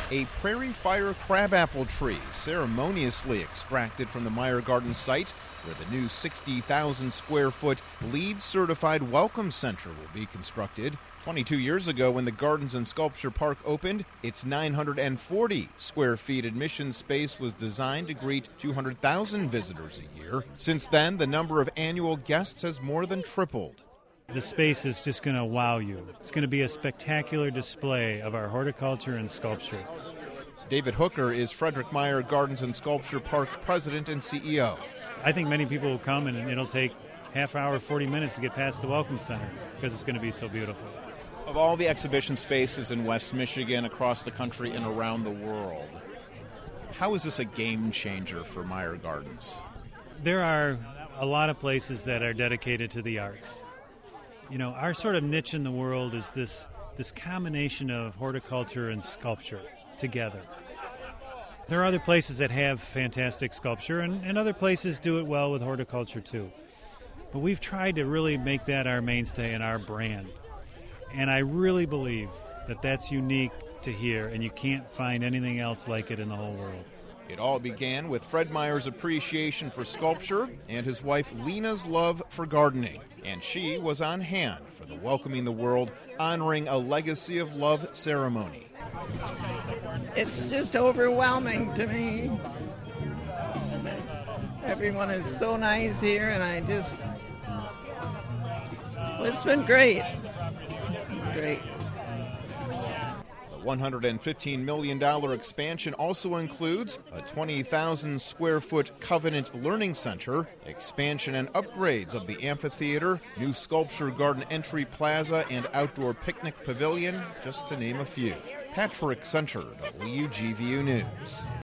A prairie fire crabapple tree ceremoniously extracted from the Meyer Garden site, where the new 60,000 square foot LEED certified welcome center will be constructed. 22 years ago, when the Gardens and Sculpture Park opened, its 940 square feet admission space was designed to greet 200,000 visitors a year. Since then, the number of annual guests has more than tripled. The space is just going to wow you. It's going to be a spectacular display of our horticulture and sculpture. David Hooker is Frederick Meyer Gardens and Sculpture Park president and CEO. I think many people will come and it'll take half hour, 40 minutes to get past the Welcome Center because it's going to be so beautiful. Of all the exhibition spaces in West Michigan, across the country, and around the world, how is this a game changer for Meyer Gardens? There are a lot of places that are dedicated to the arts. You know, our sort of niche in the world is this combination of horticulture and sculpture together. There are other places that have fantastic sculpture, and other places do it well with horticulture too. But we've tried to really make that our mainstay and our brand. And I really believe that that's unique to here, and you can't find anything else like it in the whole world. It all began with Fred Meyer's appreciation for sculpture and his wife Lena's love for gardening. And she was on hand for the Welcoming the World, honoring a legacy of love ceremony. It's just overwhelming to me. Everyone is so nice here, and it's been great. Great. The $115 million expansion also includes a 20,000 square foot Covenant Learning Center, expansion and upgrades of the amphitheater, new sculpture garden entry plaza, and outdoor picnic pavilion, just to name a few. Patrick Center, WGVU News.